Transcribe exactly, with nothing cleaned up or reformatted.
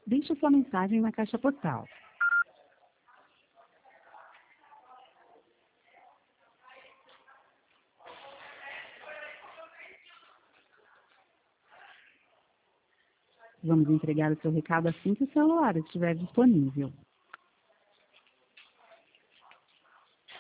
Deixe sua mensagem na caixa postal. Vamos entregar o seu recado assim que o celular estiver disponível.